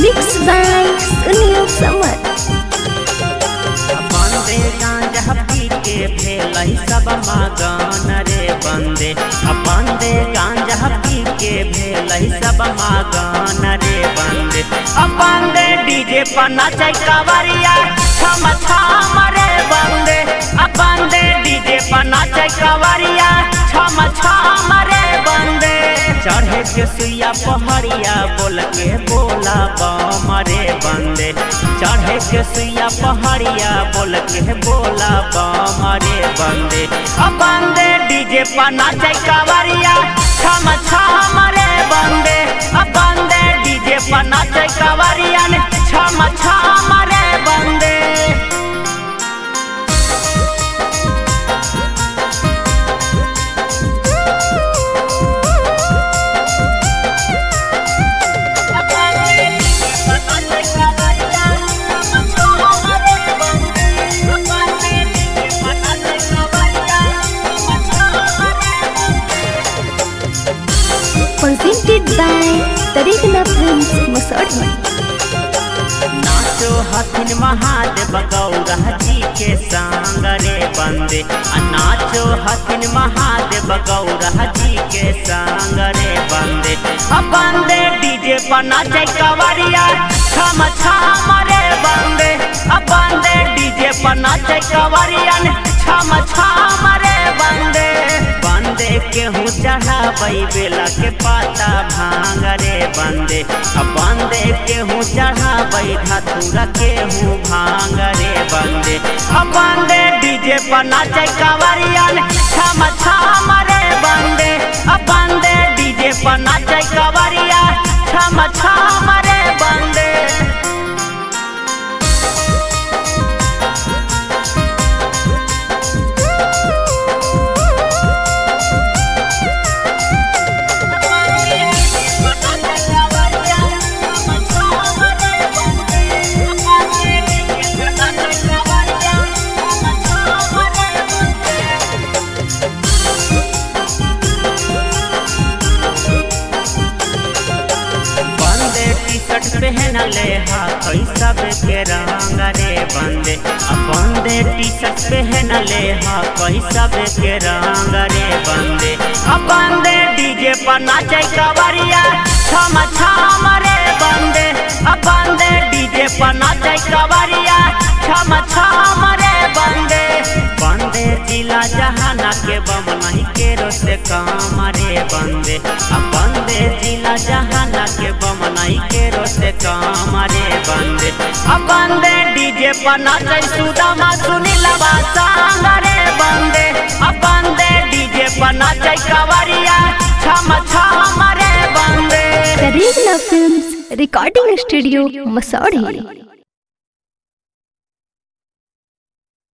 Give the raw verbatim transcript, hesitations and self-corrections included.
Mixed by Sunil Samar. बंदे गांजा पी के भेलै सब मगन रे बंदे बंदे गांजा पी के भेलै सब मगन रे बंदे बंदे डीजे पर नाचे कवरिया छम छम रे बंदे बंदे डीजे पर नाचे कवरिया छम छम रे बंदे चढ़े के सुइया पहड़िया बोल के बोला बम रे बंदे चढ़े के सुइया पहड़िया बोल के बोला बम रे बंदे बंदे डीजे पर नाचे कवरिया छम छम रे बंदे बंदे डीजे पर नाचे कवरिया छम छम रे बंदे Presented by Tarikna Films, Masodi. नाचो हथिन महादेव गौरा जी के संग रे बंदे नाचो हथिन महादेव गौरा जी के संग रे बंदे बंदे डीजे पर नाचे कवरिया छम छम रे बंदे बंदे डीजे पर नाचे कवरिया छम छम रे बंदे बंदे केहू चढ़ाबै बेला के पाता भांग रे बंदे बंदे केहू चढ़ाबै धतूरा केहू भांग रे बंदे बंदे डीजे पर नाचे कवरिया छम छम रे बंदे बंदे डीजे पर नाचे कवरिया छम छम रे बंदे पहनले हा कई सब के रंग रे बंदे बंदे टी शर्ट पहनले हा कई सब के रंग रे बंदे बंदे डीजे पर नाचे कवरिया छम छम रे बंदे बंदे डीजे पर नाचे कवरिया छम छम रे बंदे बंदे जिला जहाना के बम नहीं के रोसे काम रे बंदे बंदे जिला जहाना के बम नहीं के रोसे काम रे बंदे बंदे डीजे पर नाचे सुदामा सुनीलवा संग रे बंदे बंदे डीजे पर नाचे कवरिया छम छम रे बंदे Tarikna Films, Recording Studio, Masodi.